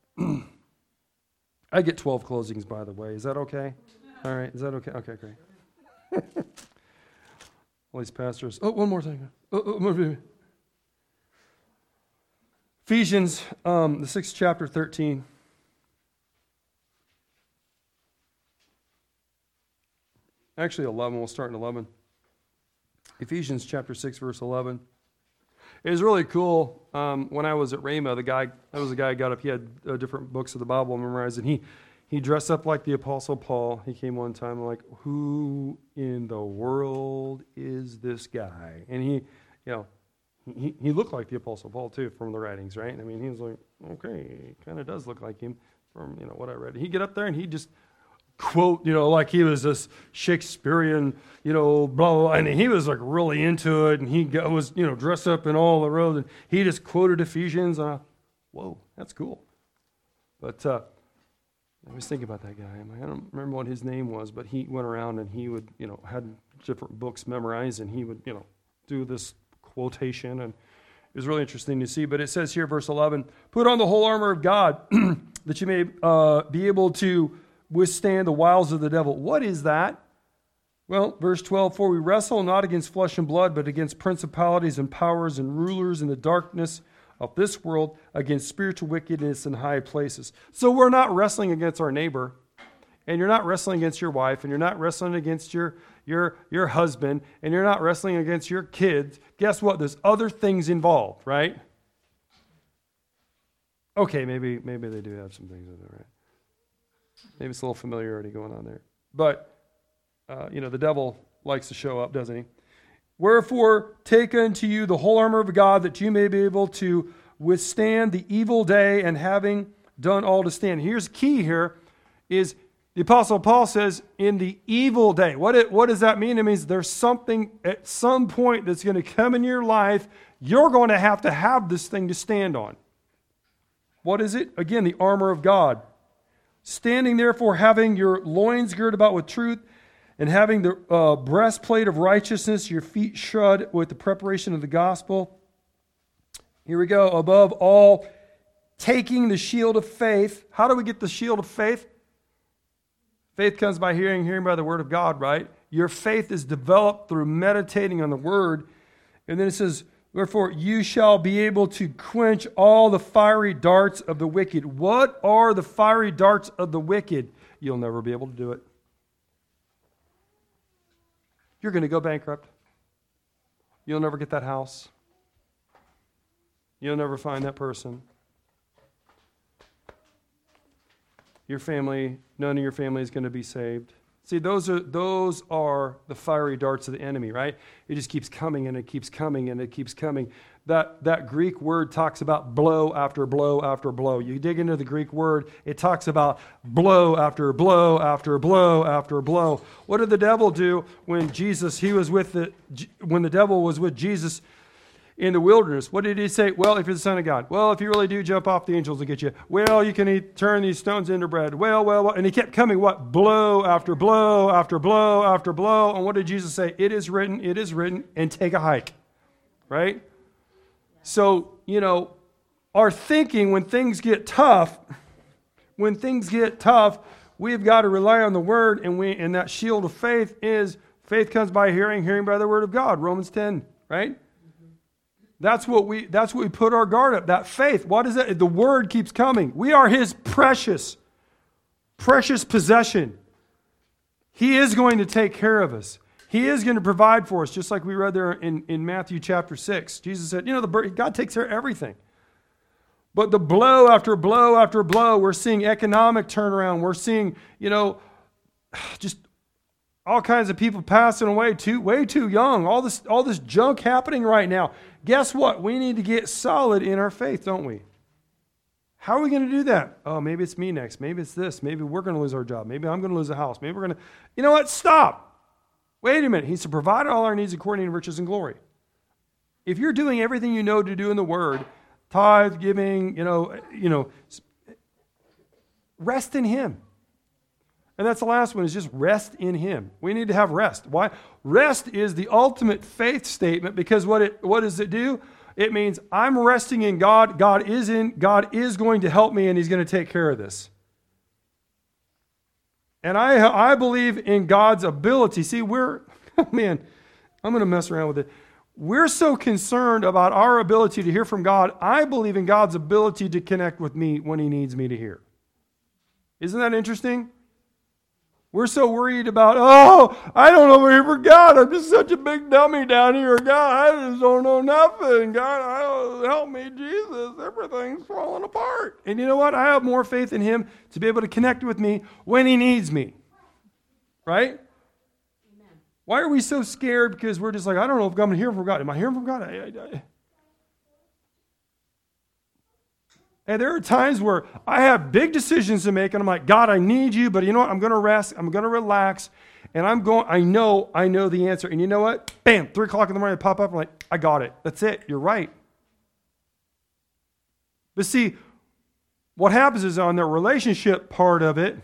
I get twelve closings, by the way. Is that okay? All right, is that okay? Okay, great. All these pastors, oh, one more thing. Oh, oh, more. Ephesians, um, the sixth chapter, thirteen. Actually, eleven. We'll start in eleven. Ephesians chapter six, verse eleven. It was really cool. Um, when I was at Rhema, the guy, that was the guy who got up. He had uh, different books of the Bible memorized, and he he dressed up like the Apostle Paul. He came one time, like, who in the world is this guy? And he, you know, he he looked like the Apostle Paul too from the writings, right? I mean, he was like, okay, he kind of does look like him from, you know, what I read. He'd get up there and he'd just quote, you know, like he was this Shakespearean, you know, blah, blah, blah, and he was like really into it, and he was, you know, dressed up in all the robes, and he just quoted Ephesians. Uh, whoa, that's cool. But uh, I was thinking about that guy. I don't remember what his name was, but he went around and he would, you know, had different books memorized, and he would, you know, do this quotation, and it was really interesting to see. But it says here, verse eleven, put on the whole armor of God that you may uh, be able to withstand the wiles of the devil. What is that? Well, verse twelve, for we wrestle not against flesh and blood, but against principalities and powers and rulers in the darkness of this world, against spiritual wickedness in high places. So we're not wrestling against our neighbor, and you're not wrestling against your wife, and you're not wrestling against your, your, your husband, and you're not wrestling against your kids. Guess what? There's other things involved, right? Okay, maybe maybe they do have some things in there, right? Maybe it's a little familiarity going on there. But, uh, you know, the devil likes to show up, doesn't he? Wherefore, take unto you the whole armor of God, that you may be able to withstand the evil day, and having done all to stand. Here's key here is the Apostle Paul says, in the evil day. What, it, what does that mean? It means there's something at some point that's going to come in your life. You're going to have to have this thing to stand on. What is it? Again, the armor of God. Standing therefore, having your loins girded about with truth, and having the uh, breastplate of righteousness, your feet shod with the preparation of the gospel. Here we go. Above all, taking the shield of faith. How do we get the shield of faith? Faith comes by hearing, hearing by the word of God, right? Your faith is developed through meditating on the word. And then it says, wherefore you shall be able to quench all the fiery darts of the wicked. What are the fiery darts of the wicked? You'll never be able to do it. You're going to go bankrupt. You'll never get that house. You'll never find that person. Your family, none of your family is going to be saved. See, those are those are the fiery darts of the enemy, right? It just keeps coming and it keeps coming and it keeps coming. That that Greek word talks about blow after blow after blow. You dig into the Greek word, it talks about blow after blow after blow after blow. What did the devil do when Jesus, he was with the, when the devil was with Jesus in the wilderness? What did he say? Well, if you're the Son of God. Well, if you really do jump off, the angels will get you. Well, you can eat, turn these stones into bread. Well, well, well. And he kept coming, what? Blow after blow after blow after blow. And what did Jesus say? It is written, it is written, and take a hike. Right? So, you know, our thinking when things get tough, when things get tough, we've got to rely on the word, and we and that shield of faith is, faith comes by hearing, hearing by the word of God. Romans ten, right? That's what we that's what we put our guard up. That faith. What is it? The word keeps coming. We are his precious, precious possession. He is going to take care of us. He is going to provide for us, just like we read there in, in Matthew chapter six. Jesus said, you know, the God takes care of everything. But the blow after blow after blow, we're seeing economic turnaround. We're seeing, you know, just all kinds of people passing away too, way too young. All this, all this junk happening right now. Guess what? We need to get solid in our faith, don't we? How are we going to do that? Oh, maybe it's me next. Maybe it's this. Maybe we're going to lose our job. Maybe I'm going to lose a house. Maybe we're going to... You know what? Stop. Wait a minute. He's to provide all our needs according to riches and glory. If you're doing everything you know to do in the Word, tithe, giving, you know, you know, rest in Him. And that's the last one, is just rest in Him. We need to have rest. Why? Rest is the ultimate faith statement, because what it what does it do? It means I'm resting in God. God is in, God is going to help me, and He's going to take care of this. And I I believe in God's ability. See, we're, oh man, I'm going to mess around with it. We're so concerned about our ability to hear from God. I believe in God's ability to connect with me when He needs me to hear. Isn't that interesting? We're so worried about, oh, I don't know where for God. I'm just such a big dummy down here. God, I just don't know nothing. God, I don't, help me, Jesus. Everything's falling apart. And you know what? I have more faith in Him to be able to connect with me when He needs me. Right? Amen. Why are we so scared? Because we're just like, I don't know if I'm hearing from God. Am I hearing from God? I, I, I. And there are times where I have big decisions to make, and I'm like, God, I need you, but you know what? I'm going to rest. I'm going to relax, and I'm going. I know, I know the answer. And you know what? Bam! Three o'clock in the morning, I pop up. I'm like, I got it. That's it. You're right. But see, what happens is on the relationship part of it,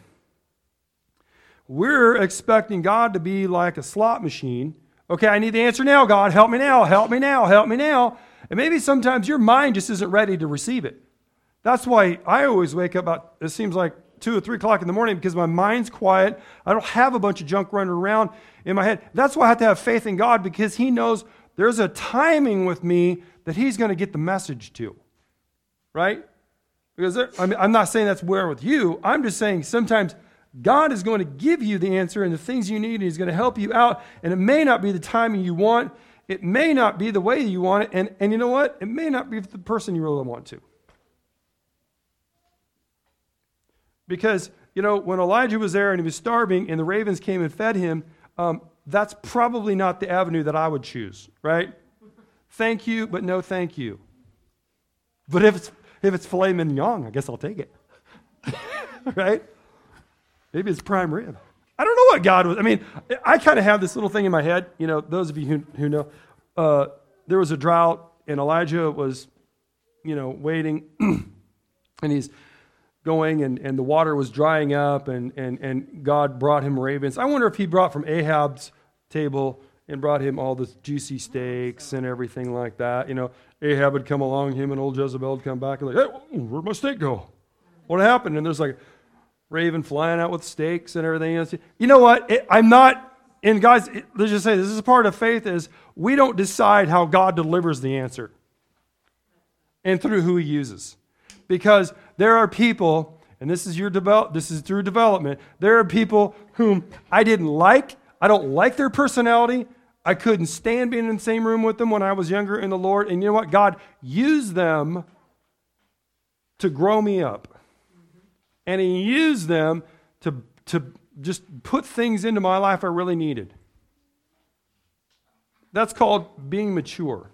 we're expecting God to be like a slot machine. Okay, I need the answer now, God. Help me now. Help me now. Help me now. And maybe sometimes your mind just isn't ready to receive it. That's why I always wake up about, it seems like two or three o'clock in the morning, because my mind's quiet. I don't have a bunch of junk running around in my head. That's why I have to have faith in God, because He knows there's a timing with me that He's going to get the message to. Right? Because there, I mean, I'm not saying that's where with you. I'm just saying sometimes God is going to give you the answer and the things you need, and He's going to help you out. And it may not be the timing you want. It may not be the way you want it. And, and you know what? It may not be the person you really want to. Because, you know, when Elijah was there and he was starving and the ravens came and fed him, um, that's probably not the avenue that I would choose, right? Thank you, but no thank you. But if it's if it's filet mignon, I guess I'll take it. Right? Maybe it's prime rib. I don't know what God was. I mean, I kind of have this little thing in my head. You know, those of you who, who know, uh, there was a drought, and Elijah was, you know, waiting, and he's going, and, and the water was drying up, and, and, and God brought him ravens. I wonder if he brought from Ahab's table and brought him all the juicy steaks and everything like that. You know, Ahab would come along, him and old Jezebel would come back and like, hey, where'd my steak go? What happened? And there's like raven flying out with steaks and everything else. You know what? It, I'm not, and guys, it, let's just say this is part of faith is we don't decide how God delivers the answer and through who he uses. Because there are people, and this is your develop, this is through development, there are people whom I didn't like. I don't like their personality. I couldn't stand being in the same room with them when I was younger in the Lord. And you know what? God used them to grow me up. And he used them to, to just put things into my life I really needed. That's called being mature.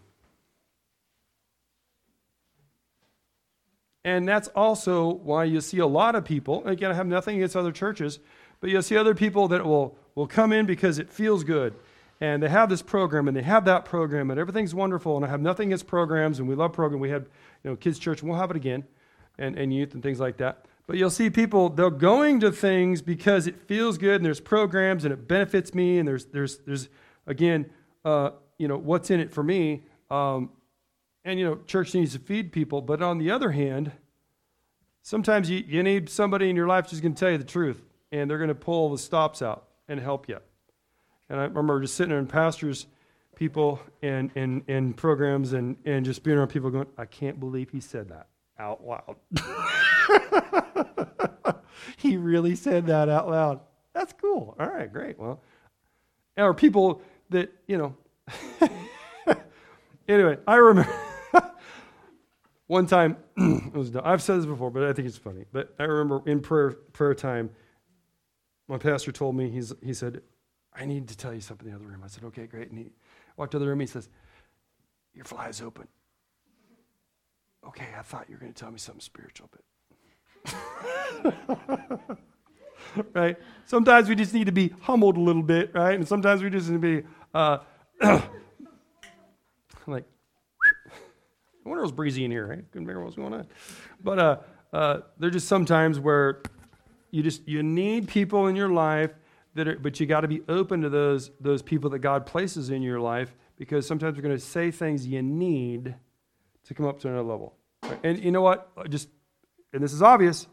And that's also why you see a lot of people, again, I have nothing against other churches, but you'll see other people that will, will come in because it feels good. And they have this program, and they have that program, and everything's wonderful. And I have nothing against programs, and we love programs. We had, you know, kids' church, and we'll have it again, and, and youth and things like that. But you'll see people, they're going to things because it feels good, and there's programs, and it benefits me, and there's, there's, there's again, uh, you know, what's in it for me. Um, and, you know, church needs to feed people. But on the other hand, sometimes you, you need somebody in your life who's going to tell you the truth, and they're going to pull the stops out and help you. And I remember just sitting there in pastors, people, and and and programs, and, and just being around people going, I can't believe he said that out loud. He really said that out loud. That's cool. All right, great. Well, or people that, you know. Anyway, I remember one time, it was, I've said this before, but I think it's funny. But I remember in prayer prayer time, my pastor told me, he's he said, I need to tell you something in the other room. I said, okay, great. And he walked to the room, he says, your fly is open. Okay, I thought you were going to tell me something spiritual, but right? Sometimes we just need to be humbled a little bit, right? And sometimes we just need to be uh, like, I wonder if it was breezy in here, right? Couldn't remember what was going on. But uh, uh, there's just sometimes where you just, you need people in your life that are, but you got to be open to those those people that God places in your life, because sometimes we're going to say things you need to come up to another level. Right? And you know what? Just, and this is obvious.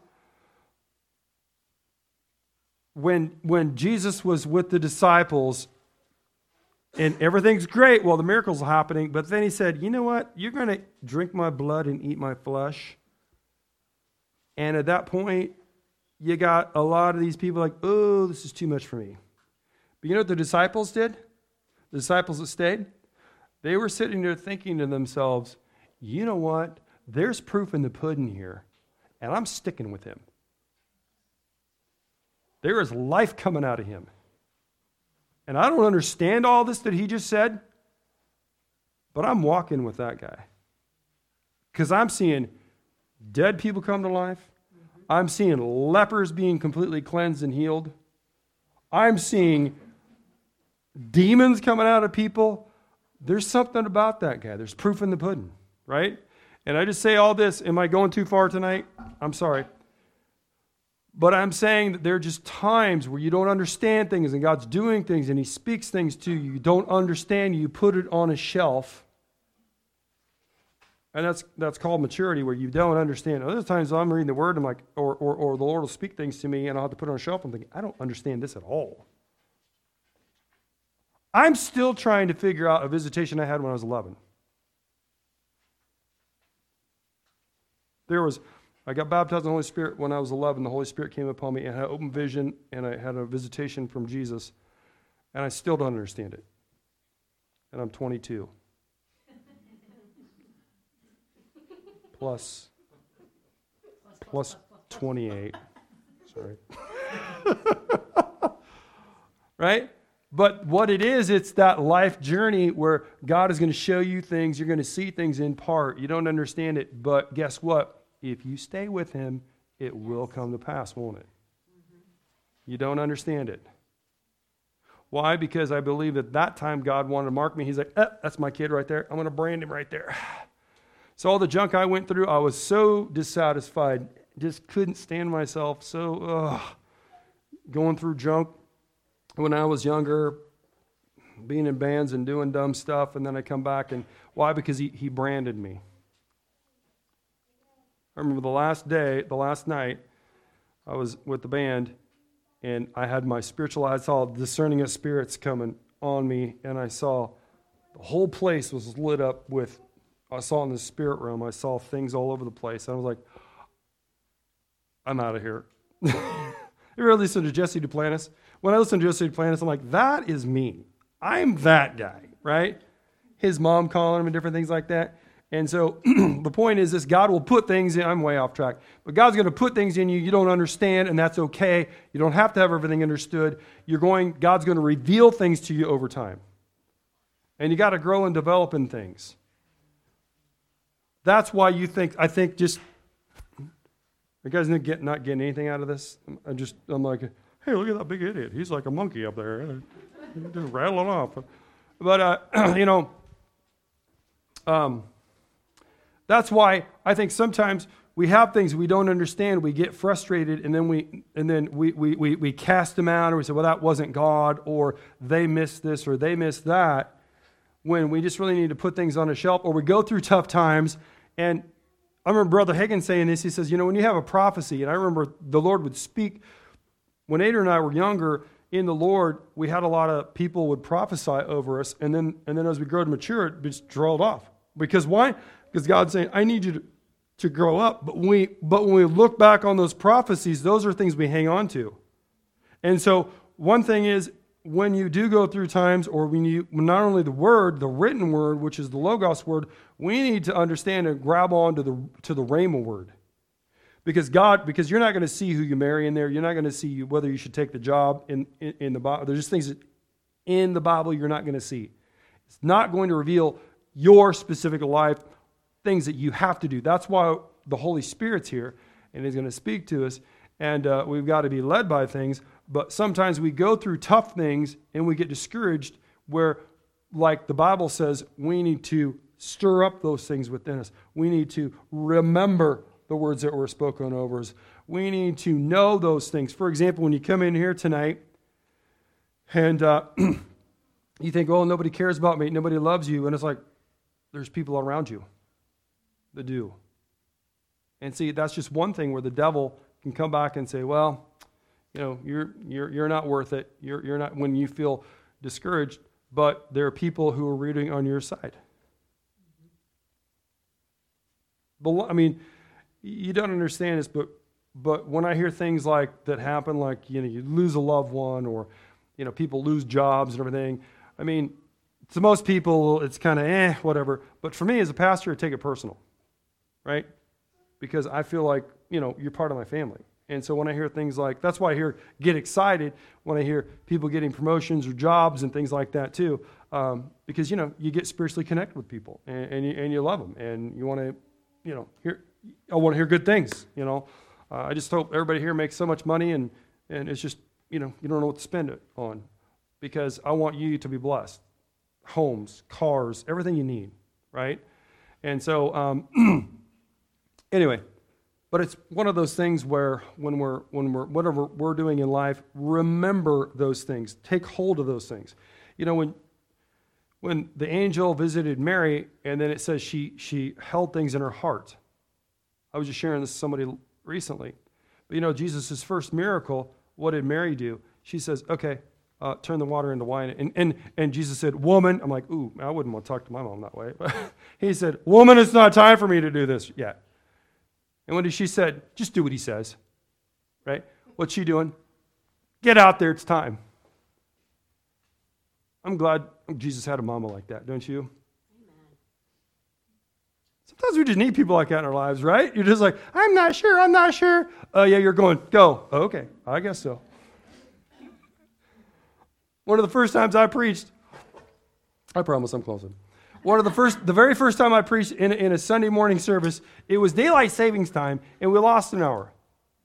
When when Jesus was with the disciples, and everything's great while the miracles are happening, but then he said, you know what? You're going to drink my blood and eat my flesh. And at that point, you got a lot of these people like, oh, this is too much for me. But you know what the disciples did? The disciples that stayed? They were sitting there thinking to themselves, you know what? There's proof in the pudding here, and I'm sticking with him. There is life coming out of him. And I don't understand all this that he just said, but I'm walking with that guy. Because I'm seeing dead people come to life. I'm seeing lepers being completely cleansed and healed. I'm seeing demons coming out of people. There's something about that guy. There's proof in the pudding, right? And I just say all this. Am I going too far tonight? I'm sorry. But I'm saying that there are just times where you don't understand things and God's doing things and he speaks things to you. You don't understand. You put it on a shelf. And that's that's called maturity, where you don't understand. Other times I'm reading the Word, I'm like, or, or or the Lord will speak things to me, and I'll have to put it on a shelf. I'm thinking, I don't understand this at all. I'm still trying to figure out a visitation I had when I was eleven. There was, I got baptized in the Holy Spirit when I was eleven. The Holy Spirit came upon me, and I had open vision, and I had a visitation from Jesus, and I still don't understand it. And I'm twenty-two. Plus, plus twenty-eight. Sorry. Right? But what it is, it's that life journey where God is going to show you things. You're going to see things in part. You don't understand it. But guess what? If you stay with him it will come to pass, won't it? You don't understand it. Why? Because I believe at that time God wanted to mark me. He's like, eh, that's my kid right there. I'm going to brand him right there. So all the junk I went through, I was so dissatisfied. Just couldn't stand myself. So ugh, going through junk when I was younger, being in bands and doing dumb stuff, and then I come back and why? Because he, he branded me. I remember the last day, the last night, I was with the band, and I had my spiritual eyes, saw discerning of spirits coming on me, and I saw the whole place was lit up with, I saw in the spirit realm, I saw things all over the place. And I was like, I'm out of here. You ever listen to Jesse Duplantis? When I listen to Jesse Duplantis, I'm like, that is me. I'm that guy, right? His mom calling him and different things like that. And so the point is this, God will put things in, I'm way off track, but God's going to put things in you you don't understand, and that's okay. You don't have to have everything understood. You're going, God's going to reveal things to you over time. And you got to grow and develop in things. That's why you think, I think just, you guys not, get, not getting anything out of this? I just, I'm like, hey, look at that big idiot. He's like a monkey up there. Just rattling off. But, uh, you know, um, that's why I think sometimes we have things we don't understand, we get frustrated, and then we and then we, we, we, we cast them out, or we say, well, that wasn't God, or they missed this, or they missed that, when we just really need to put things on a shelf, or we go through tough times. And I remember Brother Hagin saying this, he says, you know, when you have a prophecy, and I remember the Lord would speak, when Ada and I were younger in the Lord, we had a lot of people would prophesy over us, and then and then as we grow to mature, it just dropped off. Because why? Because God's saying, I need you to, to grow up. But when, we, but when we look back on those prophecies, those are things we hang on to. And so one thing is, when you do go through times, or when you, not only the word, the written word, which is the Logos word, we need to understand and grab on to the, to the Rhema word. Because God, because you're not going to see who you marry in there. You're not going to see whether you should take the job in, in, in the Bible. There's just things that in the Bible you're not going to see. It's not going to reveal your specific life, things that you have to do. That's why the Holy Spirit's here, and He's going to speak to us, and uh, we've got to be led by things. But sometimes we go through tough things, and we get discouraged, where, like the Bible says, we need to stir up those things within us. We need to remember the words that were spoken over us. We need to know those things. For example, when you come in here tonight, and uh, you think, oh, nobody cares about me, nobody loves you, and it's like, there's people around you that do. And see, that's just one thing where the devil can come back and say, well, you know, you're you're you're not worth it. You're you're not, when you feel discouraged, but there are people who are rooting on your side. But I mean, you don't understand this, but but when I hear things like that happen, like, you know, you lose a loved one, or, you know, people lose jobs and everything, I mean, to most people, it's kind of eh, whatever. But for me as a pastor, I take it personal, right? Because I feel like, you know, you're part of my family. And so when I hear things like, that's why I hear, get excited when I hear people getting promotions or jobs and things like that too. Um, because, you know, you get spiritually connected with people, and, and, you, and you love them, and you want to, you know, hear, I want to hear good things, you know. Uh, I just hope everybody here makes so much money, and, and it's just, you know, you don't know what to spend it on, because I want you to be blessed. Homes, cars, everything you need, right? And so, um, anyway, but it's one of those things where when we're, when we're, whatever we're doing in life, remember those things. Take hold of those things. You know, when, when the angel visited Mary, and then it says she, she held things in her heart. I was just sharing this with somebody recently. But you know, Jesus' first miracle, what did Mary do? She says, okay, Uh, turn the water into wine. And, and and Jesus said, woman. I'm like, ooh, I wouldn't want to talk to my mom that way. But he said, woman, it's not time for me to do this yet. And when she said, just do what he says, right? What's she doing? Get out there, it's time. I'm glad Jesus had a mama like that, don't you? Amen. Sometimes we just need people like that in our lives, right? You're just like, I'm not sure, I'm not sure. Oh, uh, yeah, you're going, go. Oh, okay, I guess so. One of the first times I preached, I promise I'm closing. One of the first, the very first time I preached in, in a Sunday morning service, it was daylight savings time, and we lost an hour.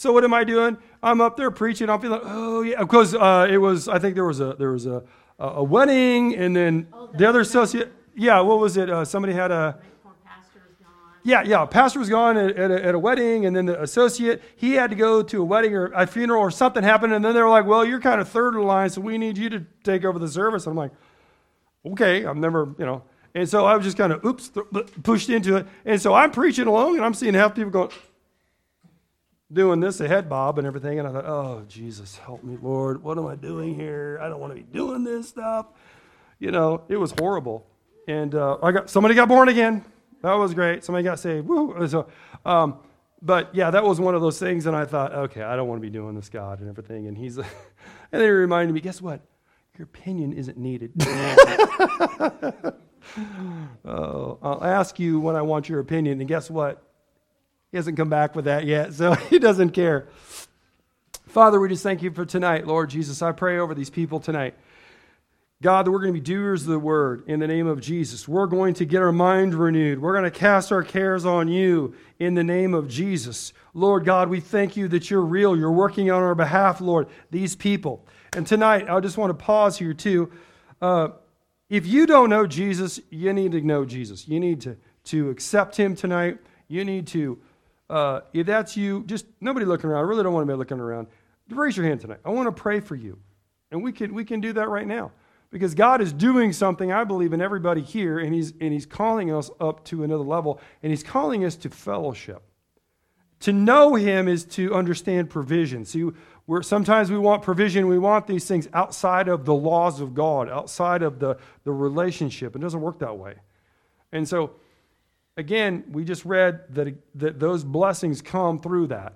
So what am I doing? I'm up there preaching. I'm feeling, oh yeah, because uh, it was. I think there was a there was a a wedding, and then oh, the other associate. Yeah, what was it? Uh, somebody had a. Yeah, yeah. Pastor was gone at, at, a, at a wedding, and then the associate, he had to go to a wedding or a funeral or something happened, and then they were like, well, you're kind of third in line, so we need you to take over the service. I'm like, okay, I've never, you know. And so I was just kind of, oops, th- pushed into it. And so I'm preaching along, and I'm seeing half people going, doing this, a head bob and everything, and I thought, oh, Jesus, help me, Lord. What am I doing here? I don't want to be doing this stuff. You know, it was horrible. And uh, I got somebody got born again. That was great. Somebody got saved. Woo. So, um, but yeah, that was one of those things. And I thought, okay, I don't want to be doing this, God, and everything. And he's, and then he reminded me, guess what? Your opinion isn't needed. oh, I'll ask you when I want your opinion. And guess what? He hasn't come back with that yet, so he doesn't care. Father, we just thank you for tonight, Lord Jesus. I pray over these people tonight. God, that we're going to be doers of the word in the name of Jesus. We're going to get our mind renewed. We're going to cast our cares on you in the name of Jesus. Lord God, we thank you that you're real. You're working on our behalf, Lord, these people. And tonight, I just want to pause here too. Uh, if you don't know Jesus, you need to know Jesus. You need to, to accept him tonight. You need to, uh, if that's you, just nobody looking around. I really don't want to be looking around. Raise your hand tonight. I want to pray for you. And we can, we can do that right now. Because God is doing something, I believe, in everybody here, and he's, and he's calling us up to another level, and he's calling us to fellowship. To know him is to understand provision. See, we're, sometimes we want provision, we want these things outside of the laws of God, outside of the, the relationship. It doesn't work that way. And so, again, we just read that, that those blessings come through that.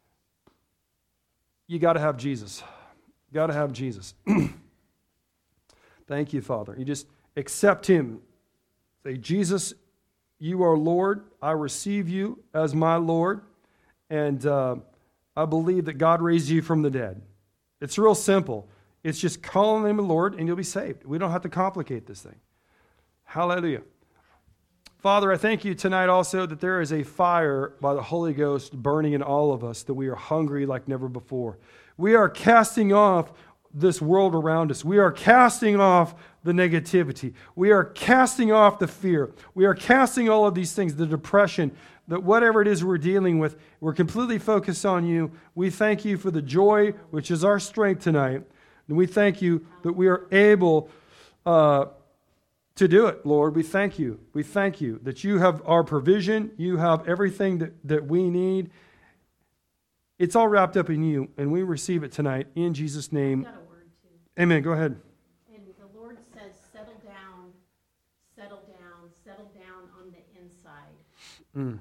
You got to have Jesus. You got to have Jesus. Thank you, Father. You just accept him. Say, Jesus, you are Lord. I receive you as my Lord. And uh, I believe that God raised you from the dead. It's real simple. It's just calling him Lord and you'll be saved. We don't have to complicate this thing. Hallelujah. Father, I thank you tonight also that there is a fire by the Holy Ghost burning in all of us, that we are hungry like never before. We are casting off this world around us. We are casting off the negativity. We are casting off the fear. We are casting all of these things, the depression, that whatever it is we're dealing with, we're completely focused on you. We thank you for the joy, which is our strength tonight. And we thank you that we are able uh, to do it, Lord. We thank you. We thank you that you have our provision. You have everything that, that we need. It's all wrapped up in you, and we receive it tonight in Jesus' name. Amen. Go ahead. And the Lord says, settle down, settle down, settle down on the inside. Mm.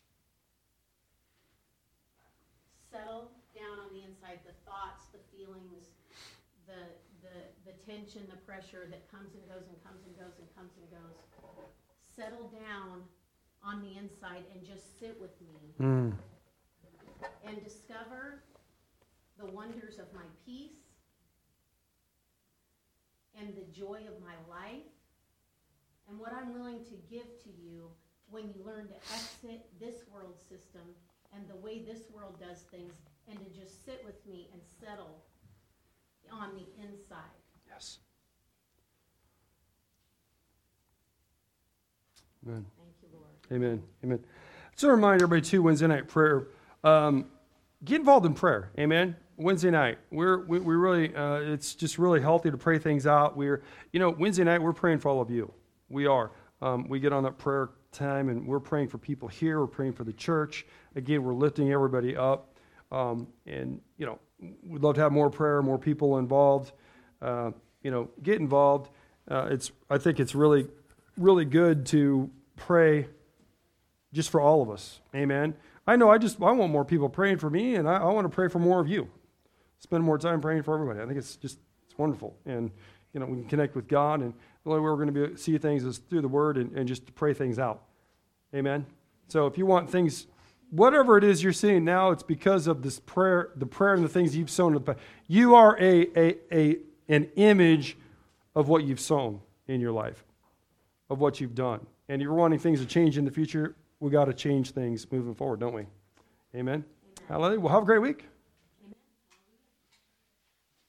Settle down on the inside. The thoughts, the feelings, the the the tension, the pressure that comes and goes and comes and goes and comes and goes. Settle down on the inside and just sit with me. Mm. And discover the wonders of my peace and the joy of my life, and what I'm willing to give to you when you learn to exit this world system and the way this world does things, and to just sit with me and settle on the inside. Yes. Amen. Thank you, Lord. Amen. Amen. Just a reminder, everybody, too, Wednesday night prayer. Um, get involved in prayer. Amen. Wednesday night, we're we, we really uh, it's just really healthy to pray things out. We're you know Wednesday night we're praying for all of you. We are. Um, we get on that prayer time and we're praying for people here. We're praying for the church. Again, we're lifting everybody up, um, and you know we'd love to have more prayer, more people involved. Uh, you know, get involved. Uh, it's I think it's really really good to pray just for all of us. Amen. I know I just I want more people praying for me, and I, I want to pray for more of you. Spend more time praying for everybody. I think it's just it's wonderful, and you know we can connect with God, and the only way we're going to be able to see things is through the Word and, and just to pray things out. Amen. So if you want things, whatever it is you're seeing now, it's because of this prayer, the prayer and the things you've sown in the past. You are a a a an image of what you've sown in your life, of what you've done, and you're wanting things to change in the future. We got to change things moving forward, don't we? Amen. Amen. Hallelujah. Well, have a great week.